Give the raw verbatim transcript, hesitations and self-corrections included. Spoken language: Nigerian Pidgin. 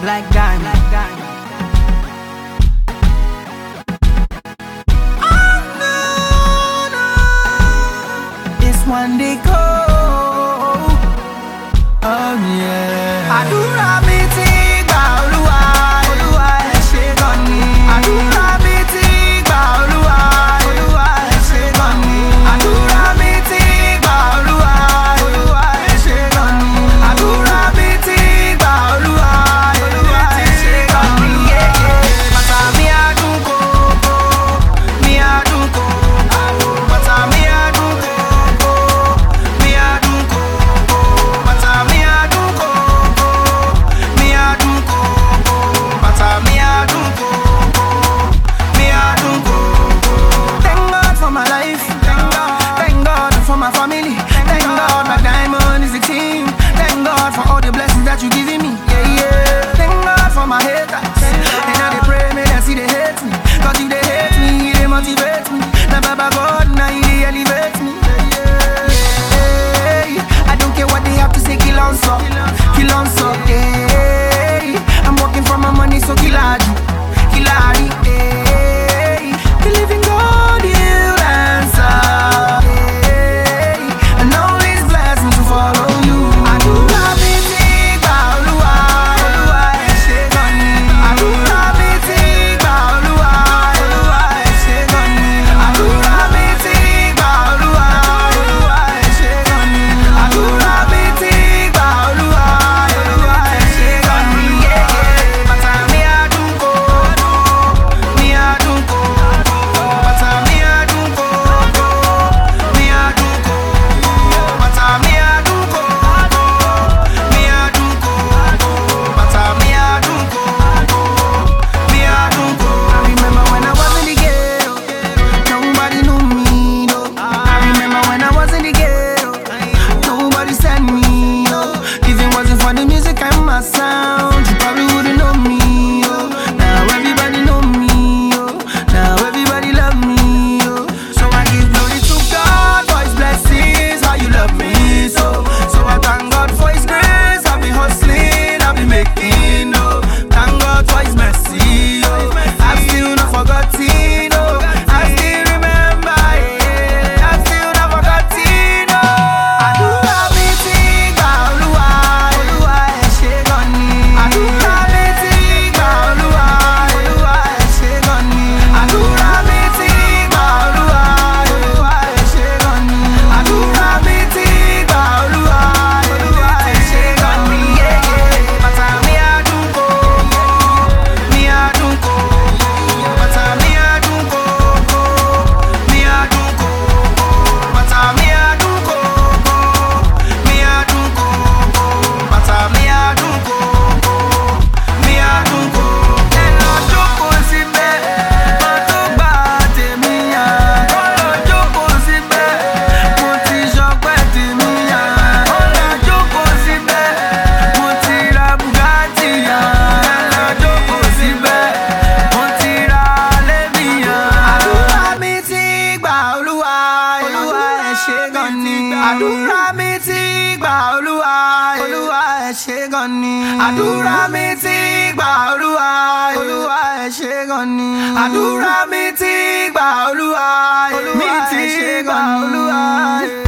like diamond. Like diamond. Oh no, no. It's one day cold. Oh yeah. Àdúrà mi ti gbà Olúwa, Olúwa ẹ ṣé gan ni. Àdúrà mi ti gbà Olúwa, Olúwa ẹ ṣé gan ni. Àdúrà mi ti gbà Olúwa, Olúwa ẹ ṣé gan ni. Àdúrà mi ti gbà Olúwa, Olúwa ẹ ṣé gan ni. Bàtà mi á dún kókó, mi á dún kókó. Bàtà mi á dún kókó, mi á dún kókó. Bàtà mi á dún kókó, mi á dún kókó. Bàtà mi á dún kókó, mi á dún kókó. Thank God for my life, thank God, thank God for my family, thank God my diamond is the king. Thank God for all the blessings that you giving me, yeah, yeah. Thank God for my haters, and now they pray me, they see they hate me. Cause if they hate me, they motivate me. Now Baba God, now he elevate me, yeah, yeah. I don't care what they have to say, kill on so, kill on so, yeah. I'm working for my money, so kiladi, kiladi, yeah. Believe in God, he'll answer, yeah. And all his blessings will follow you. Àdúrà mi ti gbà Olúwa, Olúwa ẹ ṣé gan ni. Àdúrà mi ti gbà Olúwa, Olúwa ẹ ṣé gan ni. Àdúrà mi ti gbà Olúwa, Olúwa ẹ ṣé gan ni. Àdúrà mi ti gbà Olúwa, Olúwa ẹ ṣé gan ni. Bàtà mi á dún kókó, mi á dún kókó. Bàtà mi á dún kókó, mi á dún kókó. Bàtà mi á dún kókó, mi á dún kókó. Bàtà mi á dún kókó, mi á dún kókó. I remember when I was in the ghetto, nobody knew me, no. I remember when I was in the ghetto, nobody sent me, no. If it wasn't for the music and my sound, you probably wouldn't know me, oh. Now everybody know me, oh. Now everybody love me, oh. So I give glory to God for his blessings, how you love me so. So I thank God for his grace, I've been hustling, I've been making, oh. Thank God for his mercy, oh. I've still not forgotten, oh. I still remember, yeah. I've still not forgotten, oh. Àdúrà mi ti gbà Olúwa, Olúwa ẹ ṣé gan ni. Àdúrà mi ti gbà Olúwa, Olúwa ẹ ṣé gan ni. Àdúrà mi ti gbà Olúwa, Olúwa ẹ ṣé gan ni. Àdúrà mi ti gbà Olúwa, Olúwa ẹ ṣé gan ni. Bàtà mi á dún kókó, mi á dún kókó. Bàtà mi á dún kókó, mi á dún kókó. Bàtà mi á dún kókó, mi á dún kókó. Bàtà mi á dún kókó, mi á dún kókó. Ẹ lọ jókòó síbẹ̀, má tó gbà tèmi yá. Ó lọ jókòó síbẹ̀, mo ti ṣọpẹ́ tèmi yá. Ó lọ jókòó síbẹ̀, mo ti ra Bugatti yá. Ẹ lọ jókòó síbẹ̀, mo ti ra Levi yá. Àdúrà mi ti gbà Olúwa, Olúwa ẹ ṣé gan ni. Àdúrà mi ti gbà Olúwa, Olúwa ẹ ṣé gan ni. Àdúrà mi ti gbà Olúwa, Olúwa ẹ ṣé gan ni. Àdúrà mi ti gbà Olúwa, Olúwa ẹ ṣé gan ni.